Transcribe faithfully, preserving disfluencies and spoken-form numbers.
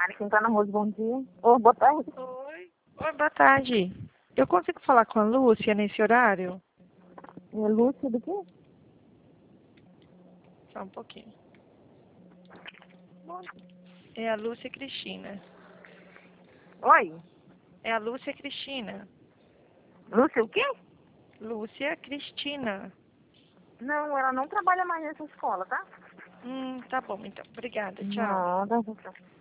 Mari Quintana Rose, bom dia. Ô, boa tarde. Oi. Oi, boa tarde. Eu consigo falar com a Lúcia nesse horário? É Lúcia do quê? Só um pouquinho. É a Lúcia Cristina. Oi? É a Lúcia Cristina. Lúcia o quê? Lúcia Cristina. Não, ela não trabalha mais nessa escola, tá? Hum, tá bom, então. Obrigada. Tchau. Não, tá, tá, tá.